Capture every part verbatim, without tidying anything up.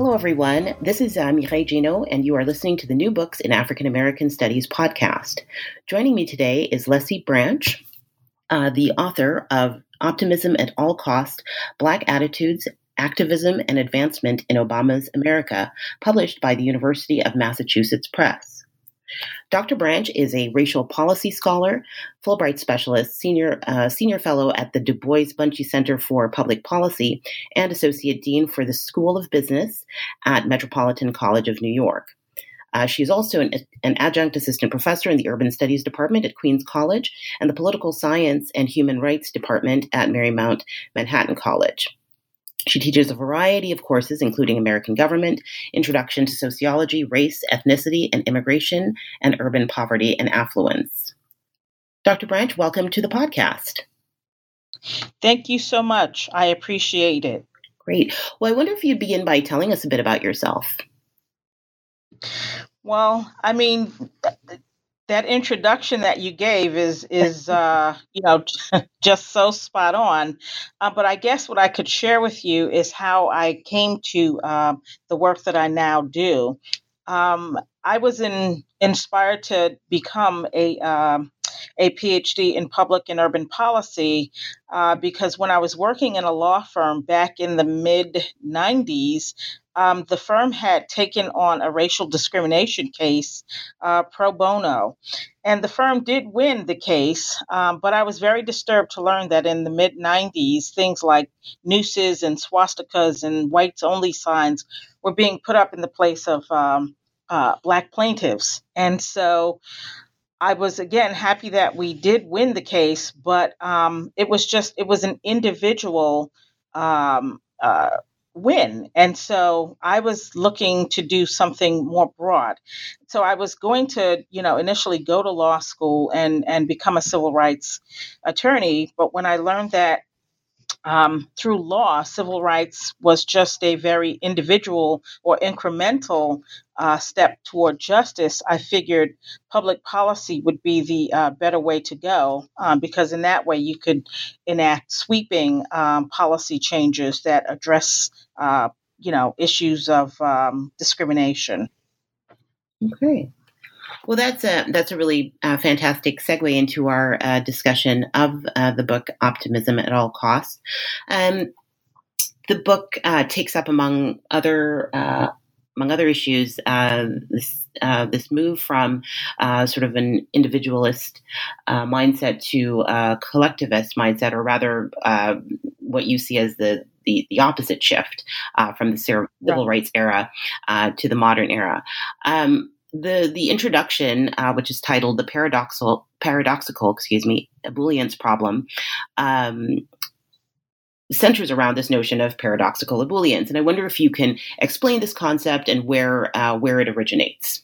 Hello, everyone. This is uh, Mireille Gino, and you are listening to the New Books in African American Studies podcast. Joining me today is Leslie Branch, uh, the author of Optimism at All Cost: Black Attitudes, Activism, and Advancement in Obama's America, published by the University of Massachusetts Press. Doctor Branch is a racial policy scholar, Fulbright specialist, senior uh, senior fellow at the Du Bois-Bunchy Center for Public Policy, and associate dean for the School of Business at Metropolitan College of New York. Uh, she is also an, an adjunct assistant professor in the Urban Studies Department at Queens College and the Political Science and Human Rights Department at Marymount Manhattan College. She teaches a variety of courses, including American Government, Introduction to Sociology, Race, Ethnicity, and Immigration, and Urban Poverty and Affluence. Doctor Branch, welcome to the podcast. Thank you so much. I appreciate it. Great. Well, I wonder if you'd begin by telling us a bit about yourself. Well, I mean, that introduction that you gave is, is uh, you know, just so spot on. Uh, but I guess what I could share with you is how I came to um, the work that I now do. Um, I was in, inspired to become a um, a PhD in public and urban policy uh, because when I was working in a law firm back in the mid nineties, um, the firm had taken on a racial discrimination case uh, pro bono. And the firm did win the case, um, but I was very disturbed to learn that in the mid nineties, things like nooses and swastikas and whites only signs were being put up in the place of um, uh, Black plaintiffs. And so I was, again, happy that we did win the case, but um, it was just, it was an individual um, uh, win. And so I was looking to do something more broad. So I was going to, you know, initially go to law school and, and become a civil rights attorney. But when I learned that Um, through law, civil rights was just a very individual or incremental uh, step toward justice, I figured public policy would be the uh, better way to go, um, because in that way you could enact sweeping um, policy changes that address, uh, you know, issues of um, discrimination. Okay. Well, that's a that's a really uh, fantastic segue into our uh, discussion of uh, the book Optimism at All Costs. Um, the book uh, takes up, among other uh, among other issues, uh, this uh, this move from uh, sort of an individualist uh, mindset to a collectivist mindset, or rather, uh, what you see as the the, the opposite shift uh, from the civil Right. rights era uh, to the modern era. Um, The the introduction, uh, which is titled "The Paradoxical Paradoxical, excuse me, Ebullience Problem," um, centers around this notion of paradoxical ebullience, and I wonder if you can explain this concept and where uh, where it originates.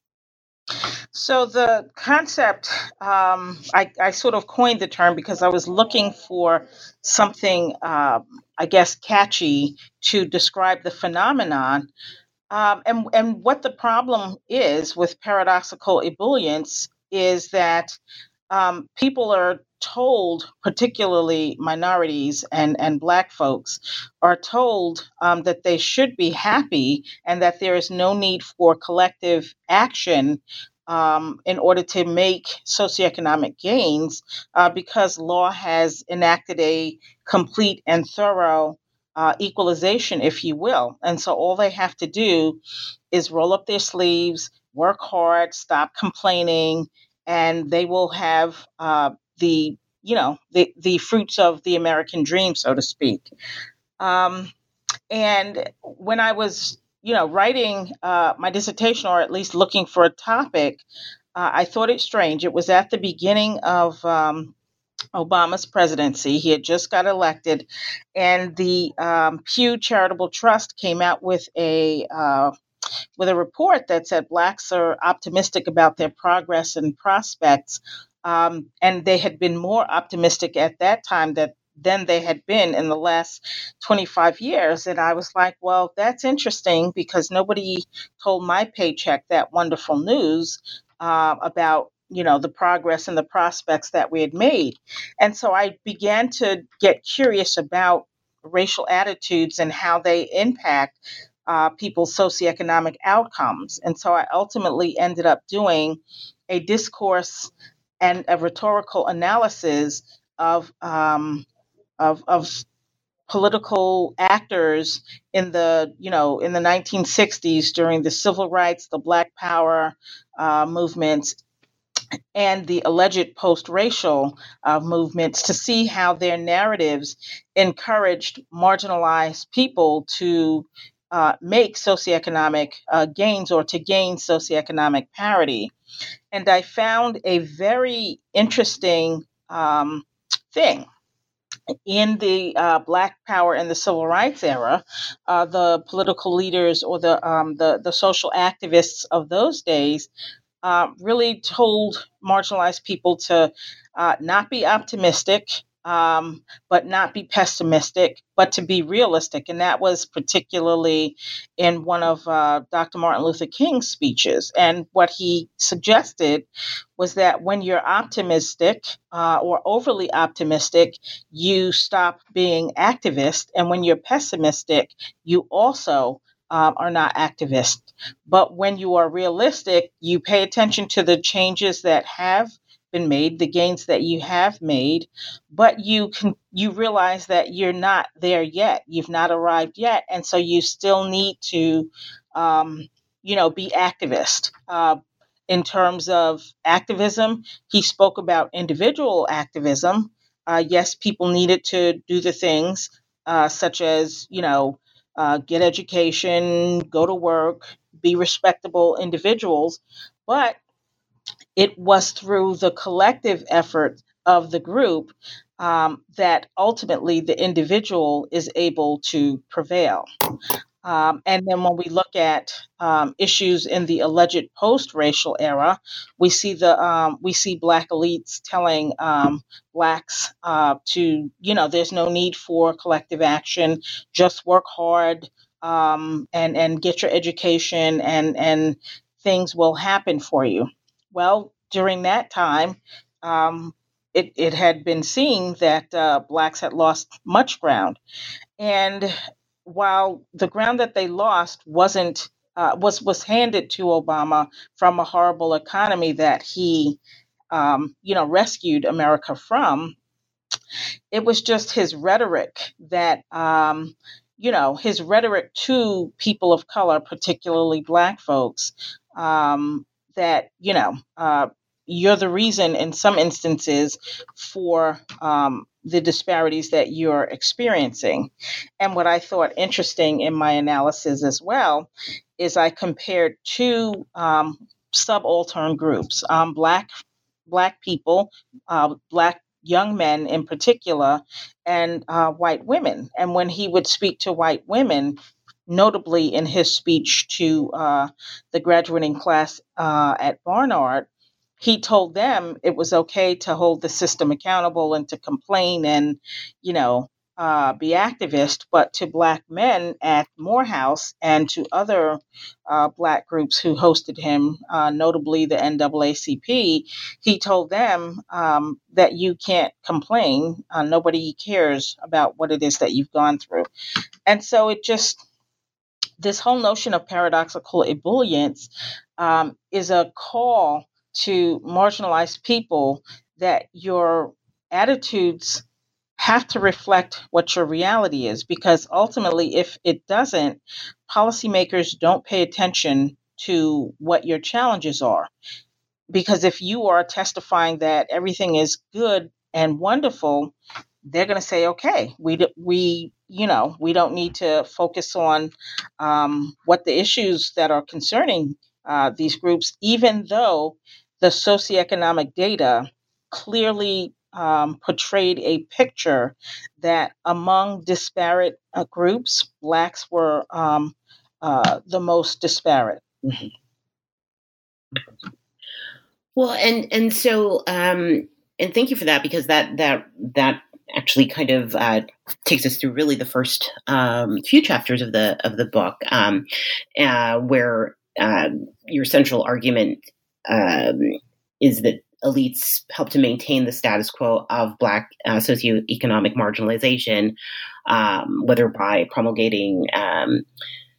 So the concept, um, I, I sort of coined the term because I was looking for something, uh, I guess, catchy to describe the phenomenon. Um, and, and what the problem is with paradoxical ebullience is that um, people are told, particularly minorities and, and Black folks, are told um, that they should be happy and that there is no need for collective action um, in order to make socioeconomic gains uh, because law has enacted a complete and thorough uh, equalization, if you will. And so all they have to do is roll up their sleeves, work hard, stop complaining, and they will have uh, the you know the the fruits of the American dream, so to speak. Um, and when I was you know writing uh, my dissertation, or at least looking for a topic, uh, I thought it strange. It was at the beginning of um, Obama's presidency. He had just got elected, and the um, Pew Charitable Trust came out with a uh, with a report that said Blacks are optimistic about their progress and prospects, um, and they had been more optimistic at that time that than they had been in the last twenty-five years. And I was like, well, that's interesting because nobody told my paycheck that wonderful news uh, about you know the progress and the prospects that we had made. And so I began to get curious about racial attitudes and how they impact uh, people's socioeconomic outcomes. And so I ultimately ended up doing a discourse and a rhetorical analysis of um, of, of political actors in the you know in the nineteen sixties during the civil rights, the Black Power uh, movements, and the alleged post-racial uh, movements, to see how their narratives encouraged marginalized people to uh, make socioeconomic uh, gains or to gain socioeconomic parity. And I found a very interesting um, thing. In the uh, Black Power and the Civil Rights era, uh, the political leaders or the, um, the the social activists of those days uh, really told marginalized people to uh, not be optimistic, um, but not be pessimistic, but to be realistic. And that was particularly in one of uh, Doctor Martin Luther King's speeches. And what he suggested was that when you're optimistic uh, or overly optimistic, you stop being activist. And when you're pessimistic, you also um, are not activist. But when you are realistic, you pay attention to the changes that have been made, the gains that you have made, but you can you realize that you're not there yet. You've not arrived yet, and so you still need to, um, you know, be activist. Uh, in terms of activism, he spoke about individual activism. Uh, yes, people needed to do the things uh, such as, you know, uh, get education, go to work, be respectable individuals, but it was through the collective effort of the group um, that ultimately the individual is able to prevail. Um, and then when we look at um, issues in the alleged post-racial era, we see the um, we see Black elites telling um, Blacks uh, to, you know, there's no need for collective action, just work hard um, and and get your education, and and things will happen for you. Well, during that time, um, it it had been seen that uh, Blacks had lost much ground. And while the ground that they lost wasn't uh, was was handed to Obama from a horrible economy that he, um, you know, rescued America from, it was just his rhetoric that, um, you know, his rhetoric to people of color, particularly Black folks, um, that, you know, uh, you're the reason in some instances for um, the disparities that you're experiencing. And what I thought interesting in my analysis as well is I compared two um, subaltern groups, um, Black Black people, uh, Black young men in particular, and uh, white women. And when he would speak to white women, notably in his speech to uh, the graduating class uh, at Barnard, he told them it was okay to hold the system accountable and to complain and, you know, uh, be activist. But to Black men at Morehouse and to other uh, Black groups who hosted him, uh, notably the N double A C P, he told them um, that you can't complain. Uh, nobody cares about what it is that you've gone through. And so it just, this whole notion of paradoxical ebullience um, is a call to marginalized people that your attitudes have to reflect what your reality is, because ultimately, if it doesn't, policymakers don't pay attention to what your challenges are. Because if you are testifying that everything is good and wonderful, they're going to say, okay, we we you know we don't need to focus on um, what the issues that are concerning uh, these groups, even though the socioeconomic data clearly um, portrayed a picture that among disparate uh, groups, Blacks were um, uh, the most disparate. Mm-hmm. Well, and and so um, and thank you for that, because that that that actually kind of uh, takes us through really the first um, few chapters of the of the book, um, uh, where uh, your central argument um, is that elites help to maintain the status quo of Black uh, socioeconomic marginalization, um, whether by promulgating um,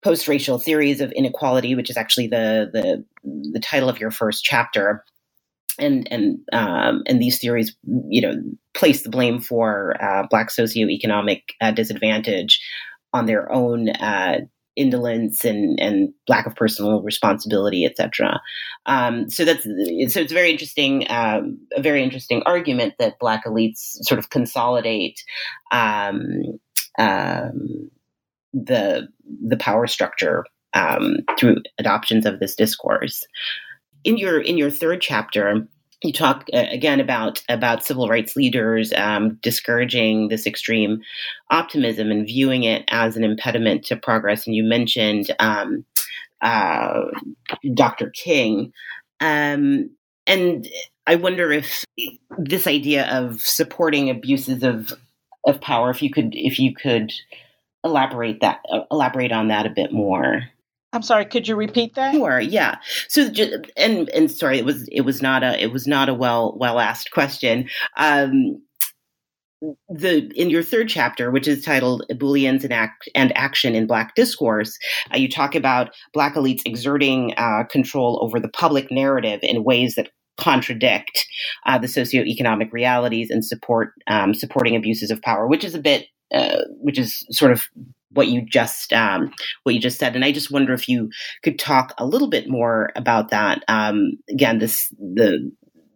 post-racial theories of inequality, which is actually the the, the title of your first chapter. And and um, and these theories, you know, place the blame for uh, Black socioeconomic uh, disadvantage on their own uh, indolence and and lack of personal responsibility, et cetera. Um, so that's so it's very interesting, um, a very interesting argument that Black elites sort of consolidate um, um, the the power structure um, through adoptions of this discourse. In your in your third chapter, you talk uh, again about about civil rights leaders um, discouraging this extreme optimism and viewing it as an impediment to progress. And you mentioned um, uh, Doctor King, um, and I wonder if this idea of supporting abuses of of power, if you could if you could elaborate that uh, elaborate on that a bit more. I'm sorry, could you repeat that? Sure, yeah. So, and and sorry, it was it was not a it was not a well well asked question. Um, the in your third chapter, which is titled "Booleans and Act and Action in Black Discourse," uh, you talk about Black elites exerting uh, control over the public narrative in ways that contradict uh, the socioeconomic realities and support um, supporting abuses of power, which is a bit, uh, which is sort of what you just um, what you just said, and I just wonder if you could talk a little bit more about that. Um, again, this the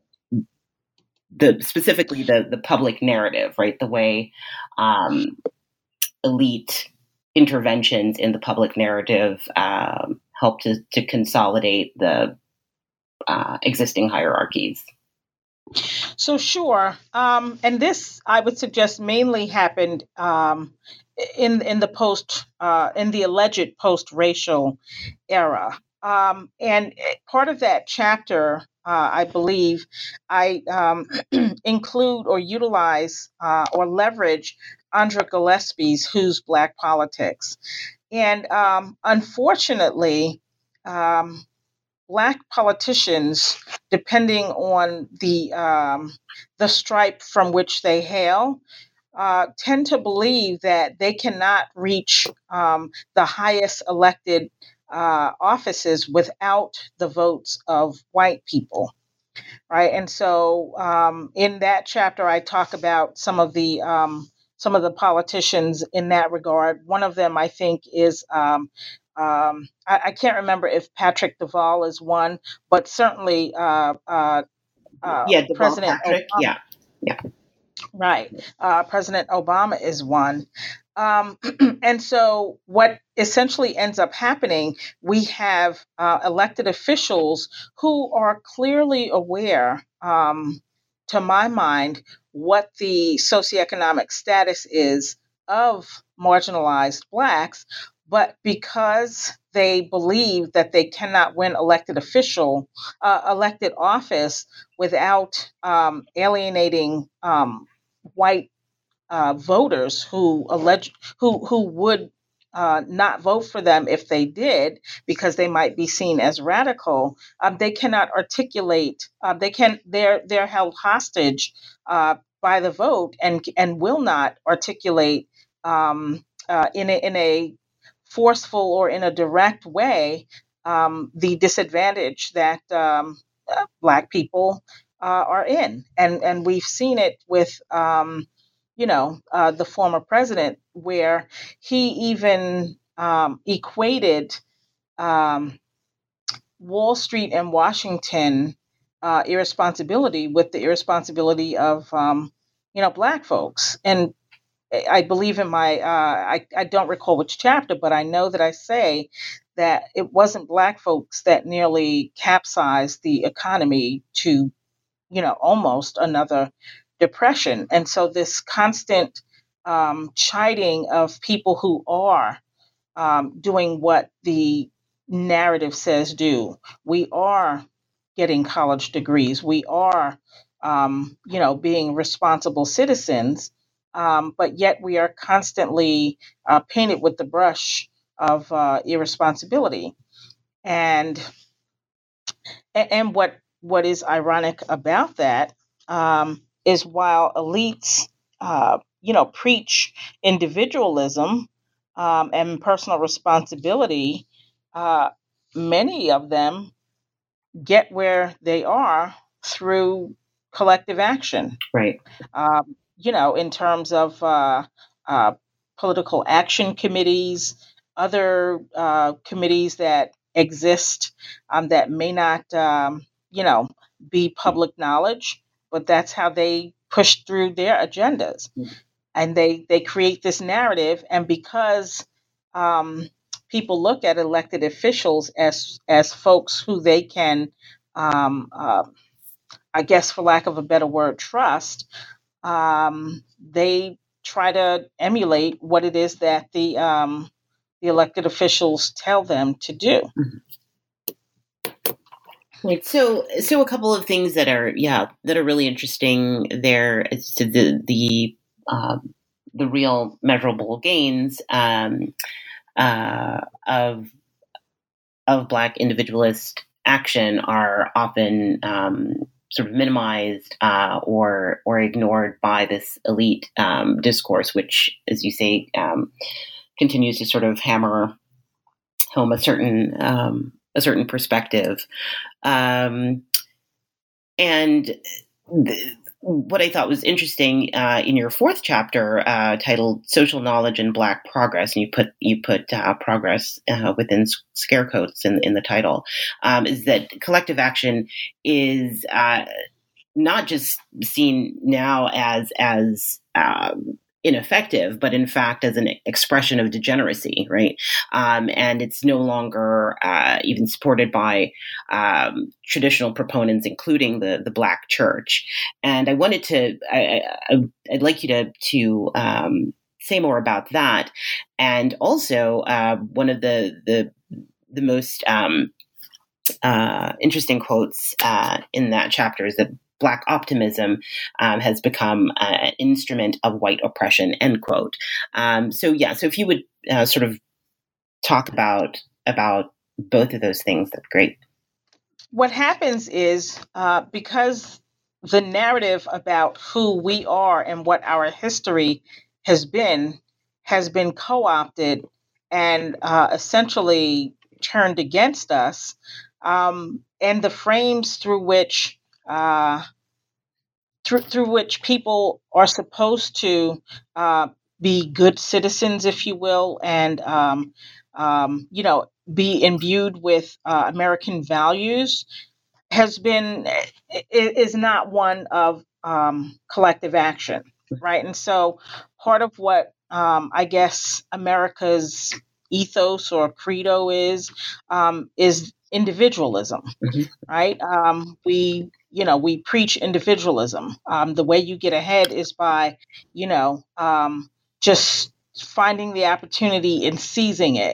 the specifically the the public narrative, right? The way um, elite interventions in the public narrative um, help to to consolidate the uh, existing hierarchies. So sure, um, and this I would suggest mainly happened um, in in the post uh, in the alleged post-racial era, um, and part of that chapter, uh, I believe, I um, include or utilize uh, or leverage Andra Gillespie's "Who's Black Politics," and um, unfortunately. Um, Black politicians, depending on the um, the stripe from which they hail, uh, tend to believe that they cannot reach um, the highest elected uh, offices without the votes of white people, right? And so, um, in that chapter, I talk about some of the um, some of the politicians in that regard. One of them, I think, is um, um, I, I can't remember if Patrick Duvall is one, but certainly uh, uh, uh, Yeah, Deval President Patrick. Obama, Yeah, yeah. right? Uh, President Obama is one. Um, and so, what essentially ends up happening, we have uh, elected officials who are clearly aware, um, to my mind, what the socioeconomic status is of marginalized Blacks, but because they believe that they cannot win elected official, uh, elected office without um, alienating um, white uh, voters who alleged who who would uh, not vote for them if they did because they might be seen as radical. Um, they cannot articulate. Uh, they can. They're they're held hostage uh, by the vote and and will not articulate um, uh, in a in a forceful or in a direct way um, the disadvantage that um, uh, Black people uh, are in, and and we've seen it with. Um, you know, uh, the former president, where he even um, equated um, Wall Street and Washington uh, irresponsibility with the irresponsibility of, um, you know, Black folks. And I believe in my, uh, I, I don't recall which chapter, but I know that I say that it wasn't Black folks that nearly capsized the economy to, you know, almost another depression. And so this constant um, chiding of people who are um, doing what the narrative says do. We are getting college degrees. We are, um, you know, being responsible citizens. Um, but yet we are constantly uh, painted with the brush of uh, irresponsibility. And and what what is ironic about that um, is while elites, uh, you know, preach individualism, um, and personal responsibility, uh, many of them get where they are through collective action. Right. Um, you know, in terms of uh, uh, political action committees, other uh, committees that exist um, that may not, um, you know, be public knowledge, but that's how they push through their agendas, and they they create this narrative. And because um, people look at elected officials as as folks who they can, um, uh, I guess, for lack of a better word, trust, um, they try to emulate what it is that the um, the elected officials tell them to do. Right. So, so a couple of things that are, yeah, that are really interesting there is to the the um, the real measurable gains um, uh, of of Black individualist action are often um, sort of minimized uh, or or ignored by this elite um, discourse, which, as you say, um, continues to sort of hammer home a certain um, a certain perspective. Um, and th- what I thought was interesting uh, in your fourth chapter, uh, titled "Social Knowledge and Black Progress," and you put you put uh, progress uh, within scare quotes in in the title, um, is that collective action is uh, not just seen now as as um, ineffective, but in fact as an expression of degeneracy, right? Um, and it's no longer uh, even supported by um, traditional proponents, including the the Black church. And I wanted to, I, I, I'd like you to to um, say more about that. And also, uh, one of the the the most um, uh, interesting quotes uh, in that chapter is that Black optimism um, has become uh, an instrument of white oppression, end quote. Um, so, yeah, so if you would uh, sort of talk about about both of those things, that's great. What happens is uh, because the narrative about who we are and what our history has been has been co-opted and uh, essentially turned against us, um, and the frames through which uh, through through which people are supposed to uh, be good citizens, if you will, and um, um, you know, be imbued with uh, American values, has been is not one of um, collective action, right? And so, part of what um, I guess America's ethos or credo is um, is individualism, Mm-hmm. right? Um, we, you know, we preach individualism. Um, the way you get ahead is by, you know, um, just finding the opportunity and seizing it.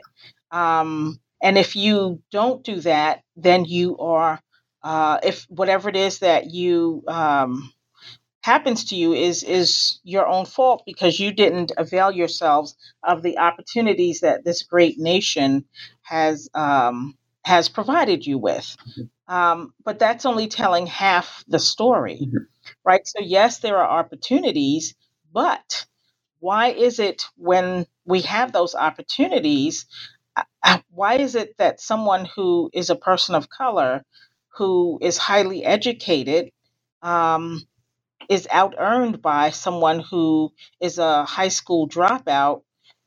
Um, and if you don't do that, then you are, uh, if whatever it is that you um, happens to you is is your own fault because you didn't avail yourselves of the opportunities that this great nation has um, has provided you with. Um, but that's only telling half the story, Mm-hmm. right? So yes, there are opportunities, but why is it when we have those opportunities, uh, why is it that someone who is a person of color, who is highly educated, um, is out earned by someone who is a high school dropout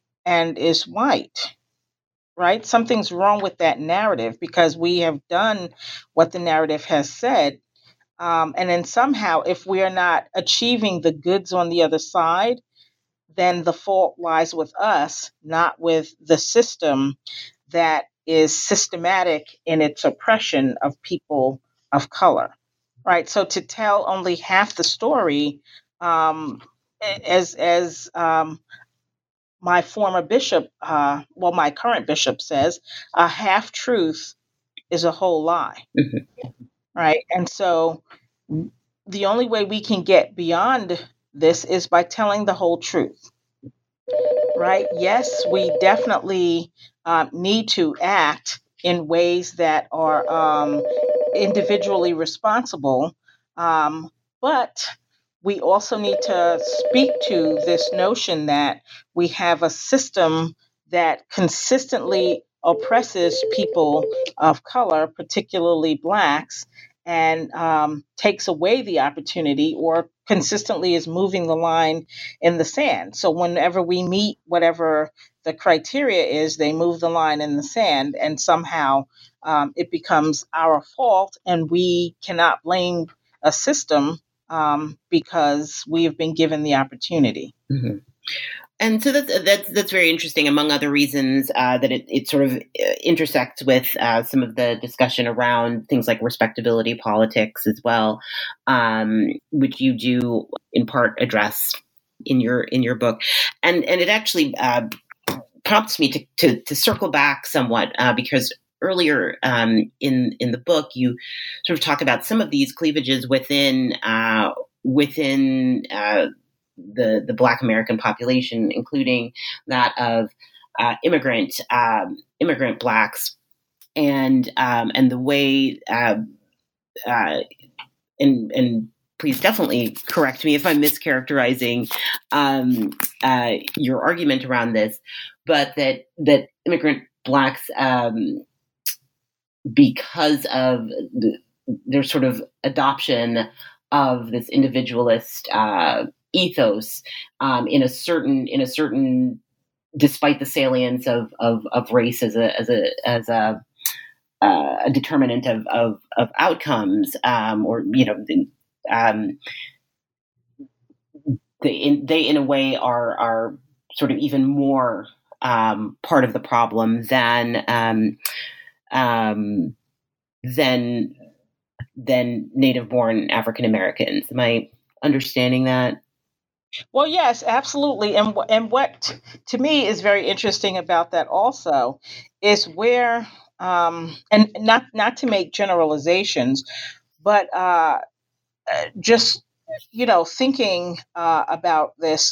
and is white, right? Something's wrong with that narrative because we have done what the narrative has said. Um, and then somehow, if we are not achieving the goods on the other side, then the fault lies with us, not with the system that is systematic in its oppression of people of color, right? So to tell only half the story, um, as as um, my former bishop, uh, well, my current bishop says, a half truth is a whole lie, Mm-hmm. right? And so the only way we can get beyond this is by telling the whole truth, right? Yes, we definitely um, need to act in ways that are um, individually responsible, um, but we also need to speak to this notion that we have a system that consistently oppresses people of color, particularly blacks, and um, takes away the opportunity or consistently is moving the line in the sand. So whenever we meet whatever the criteria is, they move the line in the sand, and somehow um, it becomes our fault, and we cannot blame a system um, because we have been given the opportunity. Mm-hmm. And so that's that's that's very interesting. Among other reasons, uh, that it, it sort of intersects with uh, some of the discussion around things like respectability politics as well, um, which you do in part address in your in your book, and and it actually uh, prompts me to, to to circle back somewhat uh, because earlier um, in in the book you sort of talk about some of these cleavages within uh, within. Uh, the the Black American population, including that of uh, immigrant um, immigrant Blacks, and um, and the way uh, uh, and and please definitely correct me if I'm mischaracterizing um, uh, your argument around this, but that that immigrant Blacks, um, because of the, their sort of adoption of this individualist uh, ethos um, in a certain in a certain despite the salience of of, of race as a as a as a, uh, a determinant of of, of outcomes um, or you know um, they in, they in a way are are sort of even more um, part of the problem than um, um, than than native born African Americans. Am I understanding that? Well, yes, absolutely. And and what to me is very interesting about that also is where um, and not not to make generalizations, but uh, just you know thinking uh, about this,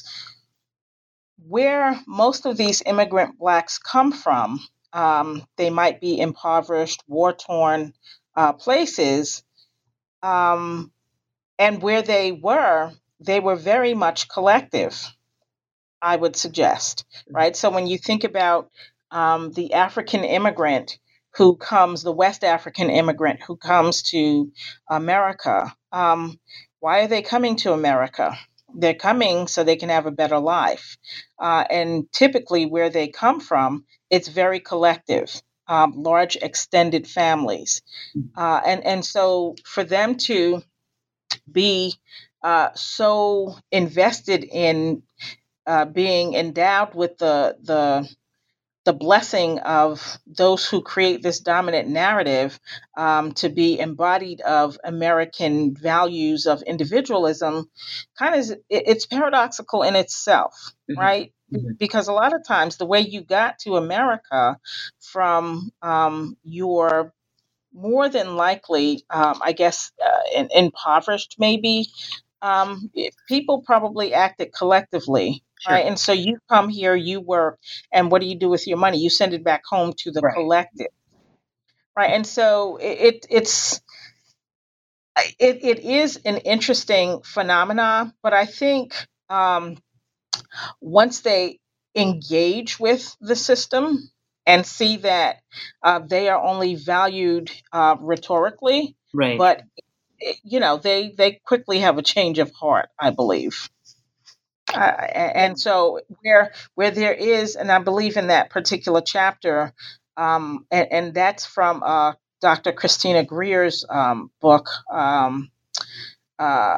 where most of these immigrant Blacks come from. Um, they might be impoverished, war torn uh, places, um, and where they were, they were very much collective. I would suggest, right? So when you think about um, the African immigrant who comes, the West African immigrant who comes to America, um, why are they coming to America? They're coming so they can have a better life. Uh, and typically, where they come from, it's very collective, um, large extended families. Uh, and, and so for them to be uh, so invested in uh, being endowed with the the the blessing of those who create this dominant narrative um, to be embodied of American values of individualism, kind of it, it's paradoxical in itself, Mm-hmm. right? Mm-hmm. Because a lot of times the way you got to America from um, your more than likely, um, I guess, uh, in, impoverished maybe um, people probably acted collectively, Sure. right? And so you come here, you work, and what do you do with your money? You send it back home to the Right. collective, right? And so it, it it's it, it is an interesting phenomenon, but I think um, once they engage with the system and see that uh, they are only valued uh, rhetorically, Right. but you know they they quickly have a change of heart, I believe. Uh, and so where where there is, and I believe in that particular chapter, um, and, and that's from uh, Doctor Christina Greer's um, book, um, uh,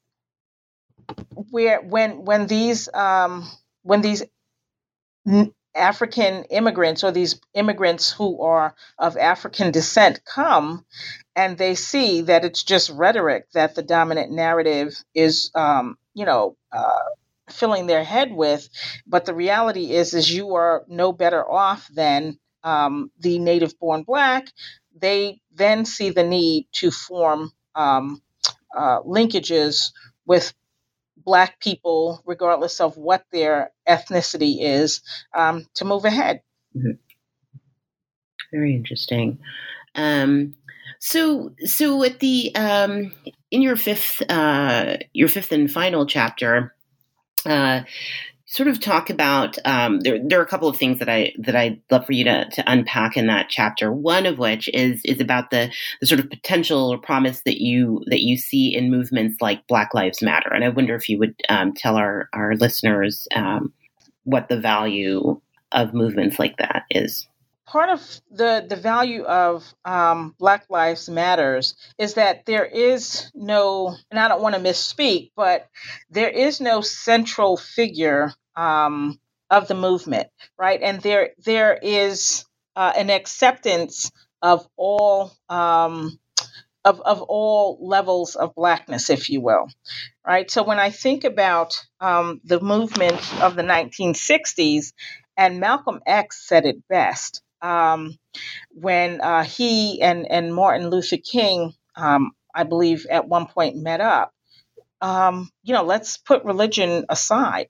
where when when these um, when these African immigrants or these immigrants who are of African descent come and they see that it's just rhetoric that the dominant narrative is, um, you know, uh, filling their head with, but the reality is, is you are no better off than um, the native-born Black. They then see the need to form um, uh, linkages with Black people, regardless of what their ethnicity is, um, to move ahead. Mm-hmm. Very interesting. Um, so, so at the um, in your fifth, uh, your fifth and final chapter, uh, sort of talk about um, there. There are a couple of things that I that I'd love for you to, to unpack in that chapter. One of which is is about the the sort of potential or promise that you that you see in movements like Black Lives Matter. And I wonder if you would um, tell our our listeners um, what the value of movements like that is. Part of the, the value of um, Black Lives Matters is that there is no, and I don't want to misspeak, but there is no central figure um, of the movement, right? And there there is uh, an acceptance of all um, of of all levels of Blackness, if you will, right? So when I think about um, the movement of the nineteen sixties, and Malcolm X said it best. Um, when uh, he and, and Martin Luther King, um, I believe, at one point met up, um, you know, let's put religion aside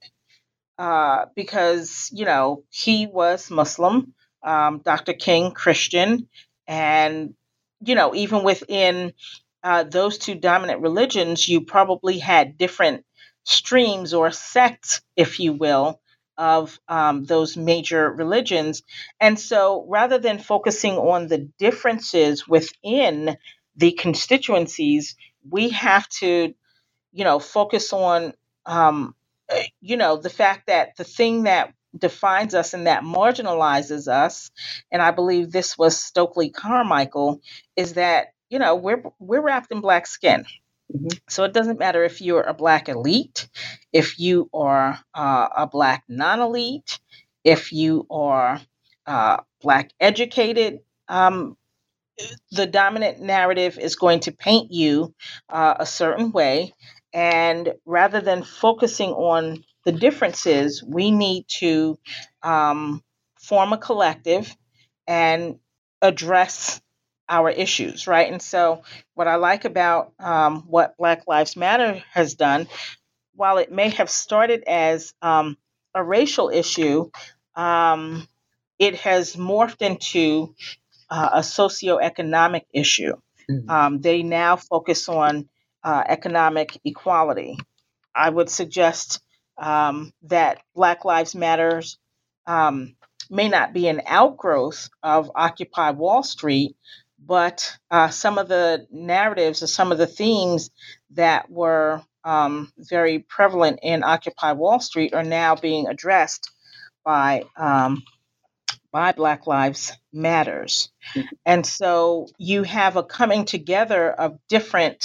uh, because, you know, he was Muslim, um, Doctor King, Christian, and, you know, even within uh, those two dominant religions, you probably had different streams or sects, if you will, of um, those major religions. And so rather than focusing on the differences within the constituencies, we have to, you know, focus on, um, eh, you know, the fact that the thing that defines us and that marginalizes us, and I believe this was Stokely Carmichael, is that, you know, we're we're wrapped in Black skin. Mhm. So it doesn't matter if you're a Black elite, if you are uh, a Black non-elite, if you are uh, Black educated. Um, the dominant narrative is going to paint you uh, a certain way. And rather than focusing on the differences, we need to um, form a collective and address our issues, right? And so, what I like about um, what Black Lives Matter has done, while it may have started as um, a racial issue, um, it has morphed into uh, a socioeconomic issue. Mhm. Um, they now focus on uh, economic equality. I would suggest um, that Black Lives Matters um, may not be an outgrowth of Occupy Wall Street, but uh, some of the narratives or some of the themes that were um, very prevalent in Occupy Wall Street are now being addressed by um, by Black Lives Matters. And so you have a coming together of different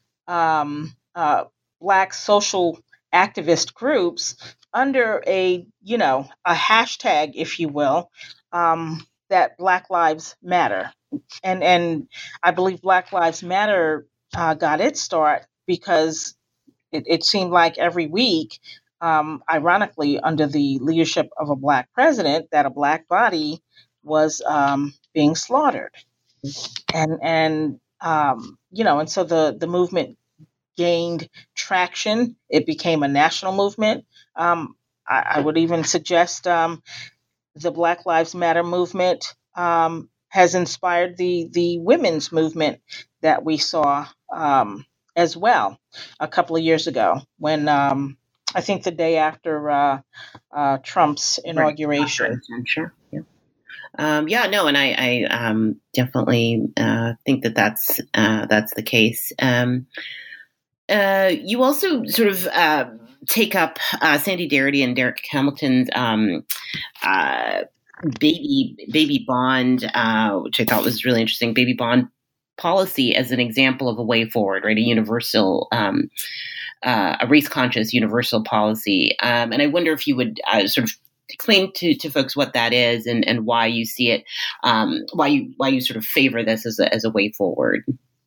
um, uh, Black social activist groups under a, you know, a hashtag, if you will, um, that Black Lives Matter. And and I believe Black Lives Matter uh, got its start because it, it seemed like every week, um, ironically, under the leadership of a Black president, that a Black body was um, being slaughtered. And and um, you know, and so the the movement gained traction. It became a national movement. Um, I, I would even suggest um, the Black Lives Matter movement um, has inspired the the women's movement that we saw um, as well a couple of years ago when um, I think the day after uh, uh, Trump's Right. inauguration. Sure. Yeah. Um, yeah, no, and I, I um, definitely uh, think that that's uh, that's the case. Um, uh, you also sort of uh, take up uh, Sandy Darity and Derek Hamilton's um, uh, baby baby bond, uh, which I thought was really interesting. Baby bond policy as an example of a way forward, right? A universal, um, uh, a race conscious universal policy. Um, and I wonder if you would uh, sort of explain to, to folks what that is and, and why you see it, um, why you why you sort of favor this as a as a way forward.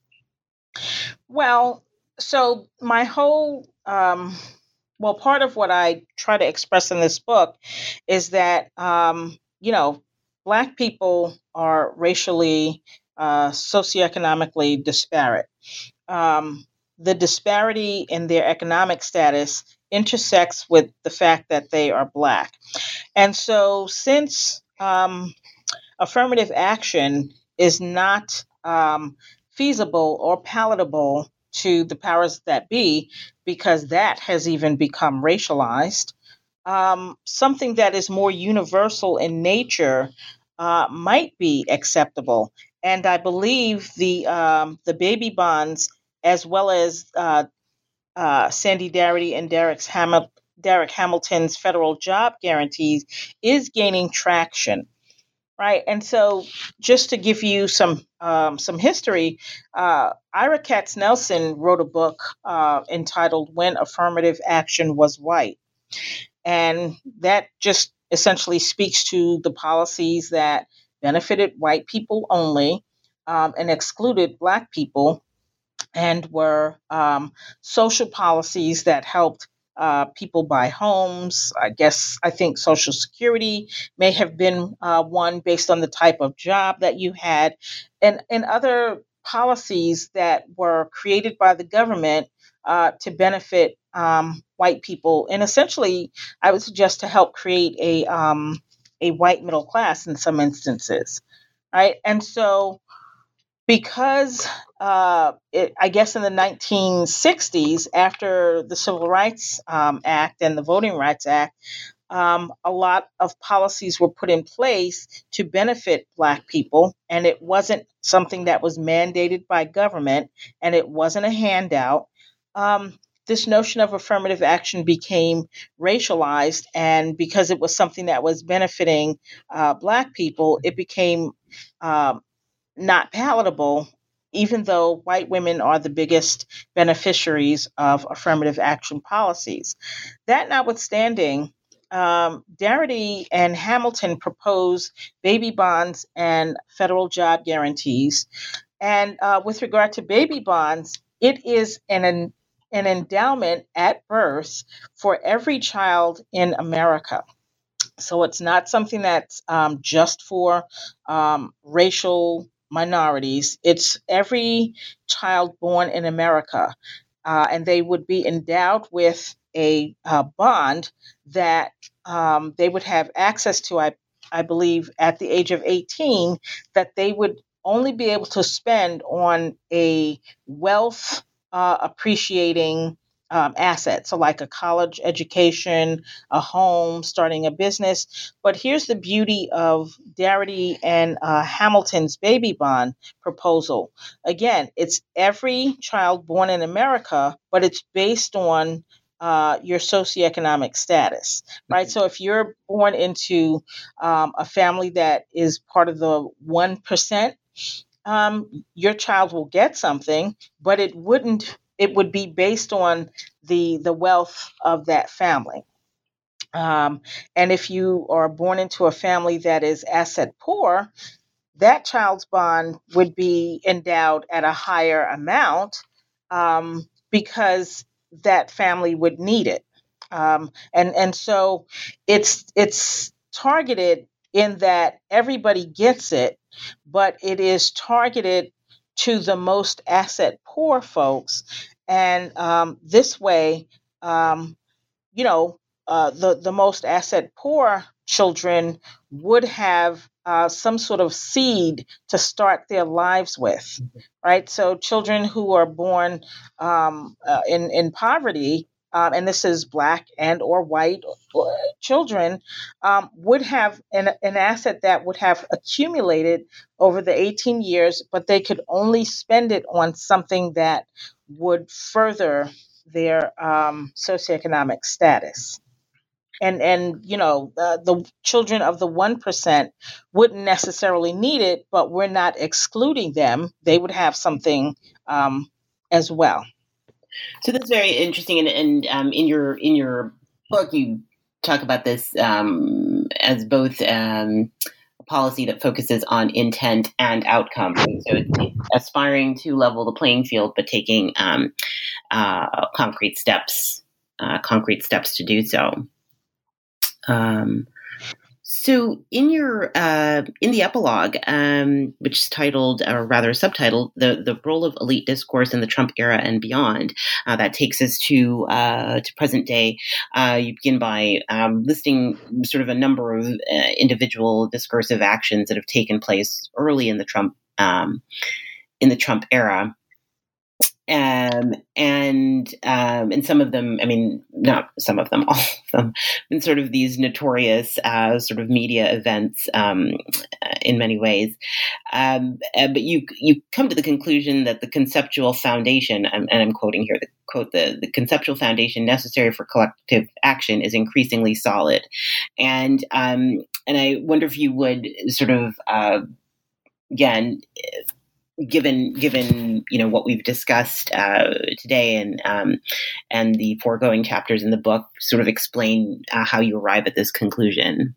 Well, so my whole um, well, part of what I try to express in this book is that um, you know, Black people are racially, uh, socioeconomically disparate. Um, the disparity in their economic status intersects with the fact that they are Black. And so, since um, affirmative action is not um, feasible or palatable to the powers that be, because that has even become racialized, um, something that is more universal in nature uh, might be acceptable. And I believe the um, the baby bonds, as well as uh, uh, Sandy Darity and Derek's Hamil- Derek Hamilton's federal job guarantees, is gaining traction. Right, and so just to give you some um, some history, uh, Ira Katz Nelson wrote a book uh, entitled "When Affirmative Action Was White," and that just essentially speaks to the policies that benefited white people only um, and excluded Black people, and were um, social policies that helped uh, people buy homes. I guess I think Social Security may have been uh, one based on the type of job that you had, and, and other policies that were created by the government uh, to benefit um, white people, and essentially, I would suggest to help create a um, a white middle class in some instances, right? And so because uh, it, I guess in the nineteen sixties, after the Civil Rights um, Act and the Voting Rights Act, um, a lot of policies were put in place to benefit Black people, and it wasn't something that was mandated by government, and it wasn't a handout. Um, this notion of affirmative action became racialized, and because it was something that was benefiting uh, Black people, it became um, not palatable, even though white women are the biggest beneficiaries of affirmative action policies. That notwithstanding, um, Darity and Hamilton proposed baby bonds and federal job guarantees. And uh, with regard to baby bonds, it is an, an an endowment at birth for every child in America. So it's not something that's um, just for um, racial minorities. It's every child born in America. Uh, and they would be endowed with a uh, bond that um, they would have access to, I, I believe, at the age of eighteen, that they would only be able to spend on a wealth uh, appreciating um, asset. So, like a college education, a home, starting a business. But here's the beauty of Darity and uh, Hamilton's baby bond proposal. Again, it's every child born in America, but it's based on uh, your socioeconomic status, right? So if you're born into um, a family that is part of the one percent, um, your child will get something, but it wouldn't. It would be based on the the wealth of that family. Um, and if you are born into a family that is asset poor, that child's bond would be endowed at a higher amount um, because that family would need it. Um, and and so it's it's targeted in that everybody gets it, but it is targeted to the most asset poor folks. And um, this way, um, you know, uh, the the most asset poor children would have uh, some sort of seed to start their lives with, right? So children who are born um, uh, in in poverty, um, and this is Black and or white or children, um, would have an, an asset that would have accumulated over the eighteen years, but they could only spend it on something that would further their um, socioeconomic status. And and you know uh, the children of the one percent wouldn't necessarily need it, but we're not excluding them. They would have something um, as well. So that's very interesting, and, and um, in your in your book, you talk about this um, as both um, a policy that focuses on intent and outcome. So it's, it's aspiring to level the playing field, but taking um, uh, concrete steps, uh, concrete steps to do so. Um, so in your uh, in the epilogue, um, which is titled, or rather subtitled, the the role of elite discourse in the Trump era and beyond, uh, that takes us to uh, to present day. Uh, you begin by um, listing sort of a number of uh, individual discursive actions that have taken place early in the Trump um, in the Trump era. Um, and um, and some of them, I mean, not some of them, all of them, been sort of these notorious uh, sort of media events um, in many ways. Um, uh, but you you come to the conclusion that the conceptual foundation, um, and I'm quoting here, the quote, the, the conceptual foundation necessary for collective action is increasingly solid. And um, and I wonder if you would sort of, uh, again, given given you know what we've discussed uh, today and um, and the foregoing chapters in the book, sort of explain uh, how you arrive at this conclusion.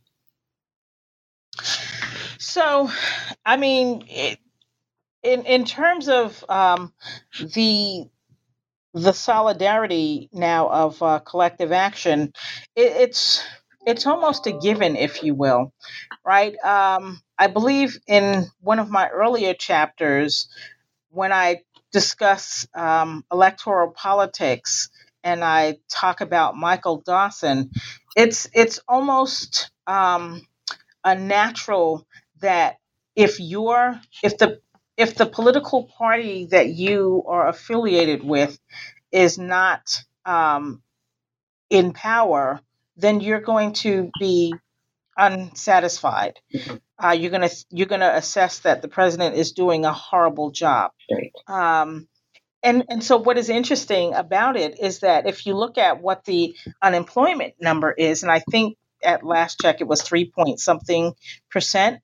So, I mean, it, in in terms of um, the the solidarity now of uh, collective action, it, it's it's almost a given, if you will, right? Um, I believe in one of my earlier chapters, when I discuss um, electoral politics and I talk about Michael Dawson, it's it's almost um, a natural that if you're if the if the political party that you are affiliated with is not um, in power, then you're going to be unsatisfied. Uh, you're gonna you're gonna assess that the president is doing a horrible job. Right. Um, and and so what is interesting about it is that if you look at what the unemployment number is, and I think at last check it was three point something percent.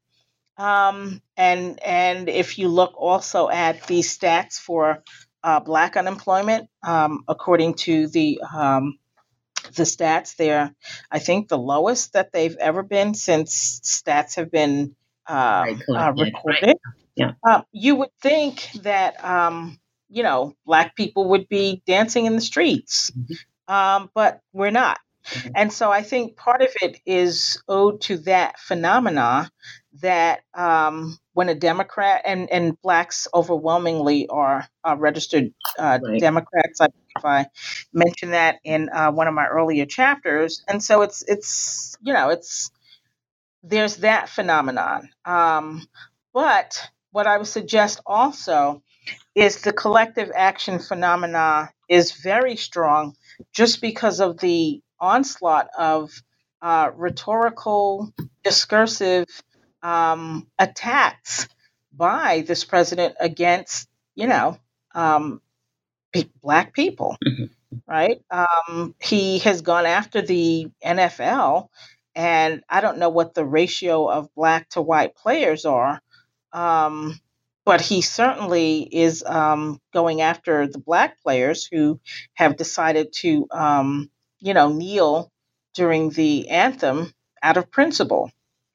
Um, and and if you look also at the stats for uh, Black unemployment, um, according to the um, the stats, they're I think the lowest that they've ever been since stats have been Right, um, uh, collected. recorded. Right. Yeah. Uh, you would think that um, you know Black people would be dancing in the streets, Mhm. um, but we're not. Mhm. And so I think part of it is owed to that phenomena that um, when a Democrat and, and Blacks overwhelmingly are, are registered uh, Right. Democrats. I believe I mentioned that in uh, one of my earlier chapters. And so it's it's you know it's there's that phenomenon. Um, but what I would suggest also is the collective action phenomena is very strong just because of the onslaught of uh, rhetorical, discursive um, attacks by this president against, you know, um, pe- Black people, Mhm. right? Um, he has gone after the N F L, and I don't know what the ratio of Black to white players are. Um, but he certainly is um, going after the Black players who have decided to, um, you know, kneel during the anthem out of principle.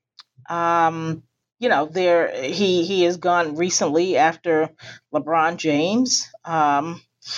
Um, you know, there he he has gone recently after LeBron James, um,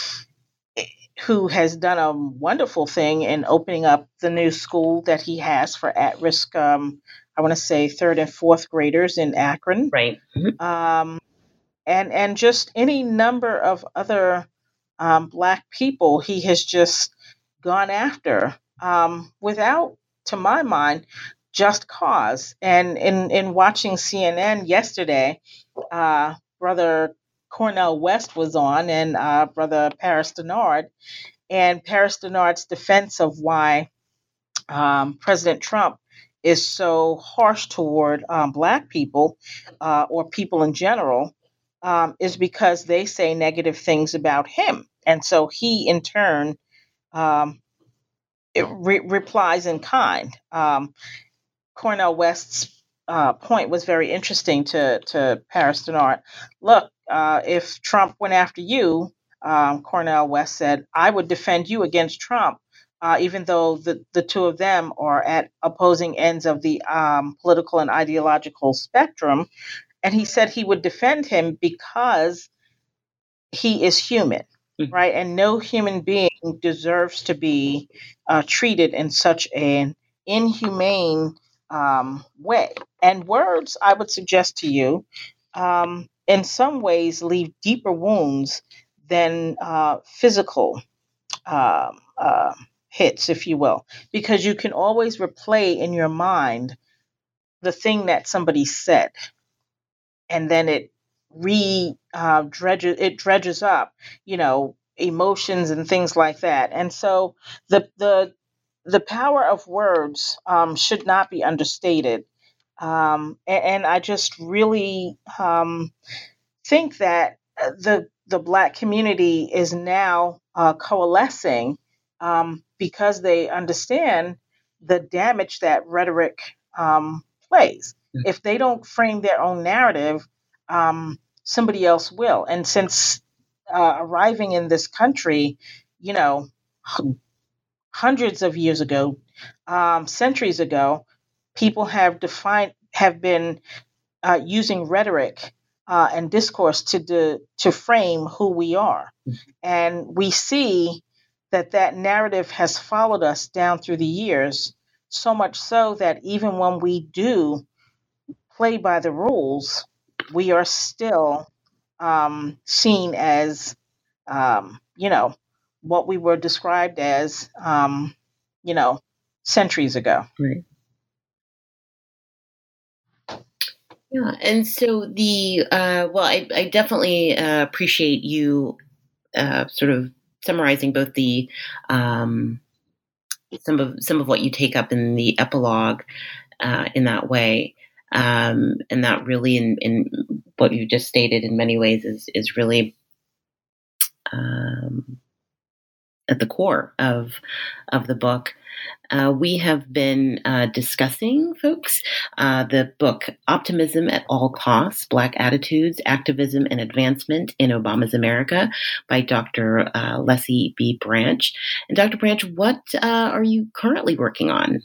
who has done a wonderful thing in opening up the new school that he has for at-risk. Um, I want to say third and fourth graders in Akron. Right. Mhm. Um, and and just any number of other um, Black people he has just gone after um, without, to my mind, just cause. And in in watching C N N yesterday, uh, Brother Cornell West was on, and uh, Brother Paris Denard, and Paris Denard's defense of why um, President Trump is so harsh toward um, Black people uh, or people in general um, is because they say negative things about him. And so he, in turn, um, it re- replies in kind. Um, Cornell West's uh, point was very interesting to, to Paris Denard. Look, uh, if Trump went after you, um, Cornell West said, I would defend you against Trump, uh, even though the, the two of them are at opposing ends of the um, political and ideological spectrum. And he said he would defend him because he is human, Mhm. right? And no human being deserves to be uh, treated in such an inhumane um, way. And words, I would suggest to you, um, in some ways leave deeper wounds than uh, physical um, uh, hits, if you will, because you can always replay in your mind the thing that somebody said, and then it re uh, dredges it dredges up, you know, emotions and things like that. And so the the the power of words um, should not be understated. Um, and, and I just really um, think that uh, the the Black community is now uh, coalescing um, because they understand the damage that rhetoric um, plays. If they don't frame their own narrative, um, somebody else will. And since uh, arriving in this country, you know, h- hundreds of years ago, um, centuries ago, people have defined have been uh, using rhetoric uh, and discourse to de- to frame who we are, and we see that that narrative has followed us down through the years. So much so that even when we do play by the rules, we are still um, seen as, um, you know, what we were described as, um, you know, centuries ago. Right. Yeah, and so the uh, well, I, I definitely uh, appreciate you uh, sort of summarizing both the um, some of some of what you take up in the epilogue uh, in that way, um, and that really in, in what you just stated in many ways is is really um, at the core of of the book. Uh, we have been uh, discussing, folks, uh, the book Optimism at All Costs, Black Attitudes, Activism, and Advancement in Obama's America by Doctor Uh, Leslie B. Branch. And Doctor Branch, what uh, are you currently working on?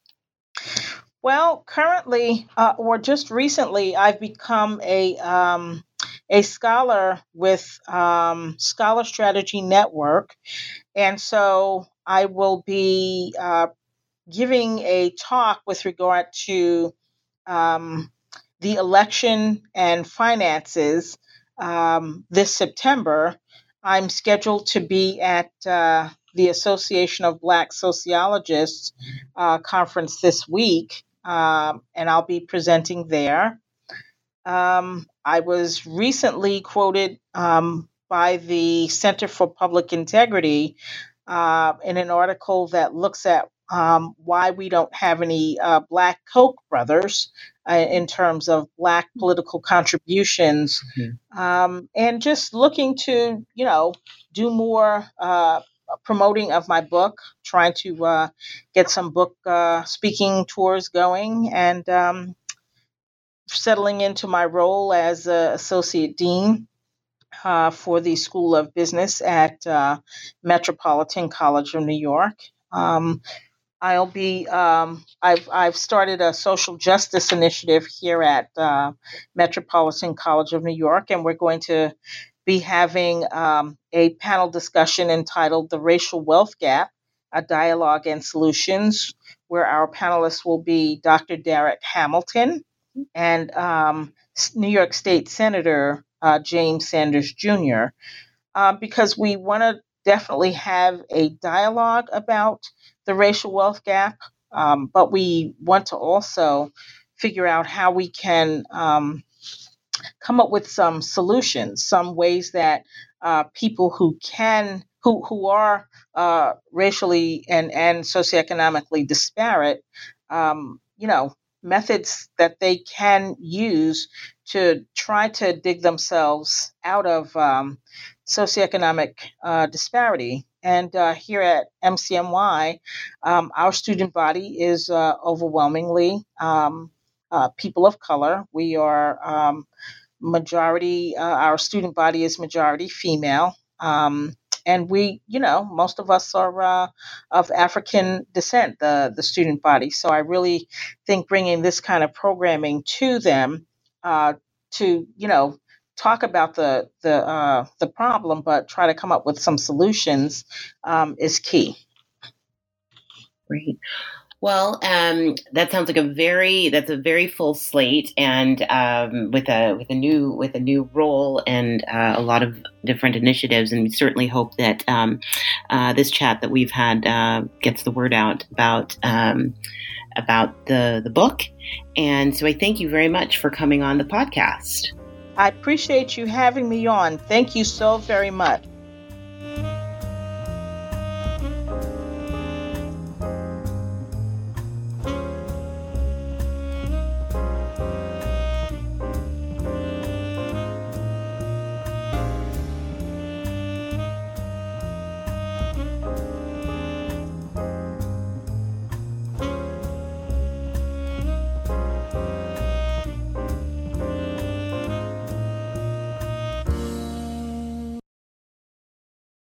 Well, currently, uh, or just recently, I've become a um, a scholar with um, Scholar Strategy Network, and so I will be uh, giving a talk with regard to um, the election and finances um, this September. I'm scheduled to be at uh, the Association of Black Sociologists uh, conference this week, um, and I'll be presenting there. Um, I was recently quoted um, by the Center for Public Integrity uh, in an article that looks at um, why we don't have any uh, Black Koch brothers uh, in terms of Black political contributions, Mm-hmm. um, and just looking to, you know, do more uh, promoting of my book, trying to uh, get some book uh, speaking tours going, and um, settling into my role as uh, associate dean uh, for the School of Business at uh, Metropolitan College of New York. Um, I'll be. Um, I've I've started a social justice initiative here at uh, Metropolitan College of New York, and we're going to be having um, a panel discussion entitled "The Racial Wealth Gap: A Dialogue and Solutions," where our panelists will be Doctor Derek Hamilton and um, New York State Senator uh, James Sanders Junior, uh, because we want to definitely have a dialogue about the racial wealth gap, um, but we want to also figure out how we can um, come up with some solutions, some ways that uh, people who can, who who are uh, racially and and socioeconomically disparate, um, you know, methods that they can use to try to dig themselves out of um, socioeconomic uh, disparity. And uh, here at M C M Y, um, our student body is uh, overwhelmingly um, uh, people of color. We are um, majority, uh, our student body is majority female. Um, and we, you know, most of us are uh, of African descent, the, the student body. So I really think bringing this kind of programming to them uh, to, you know, talk about the the uh, the problem, but try to come up with some solutions um, is key. Great. Well, um, that sounds like a very that's a very full slate, and um, with a with a new with a new role and uh, a lot of different initiatives. And we certainly hope that um, uh, this chat that we've had uh, gets the word out about um, about the the book. And so, I thank you very much for coming on the podcast. I appreciate you having me on. Thank you so very much.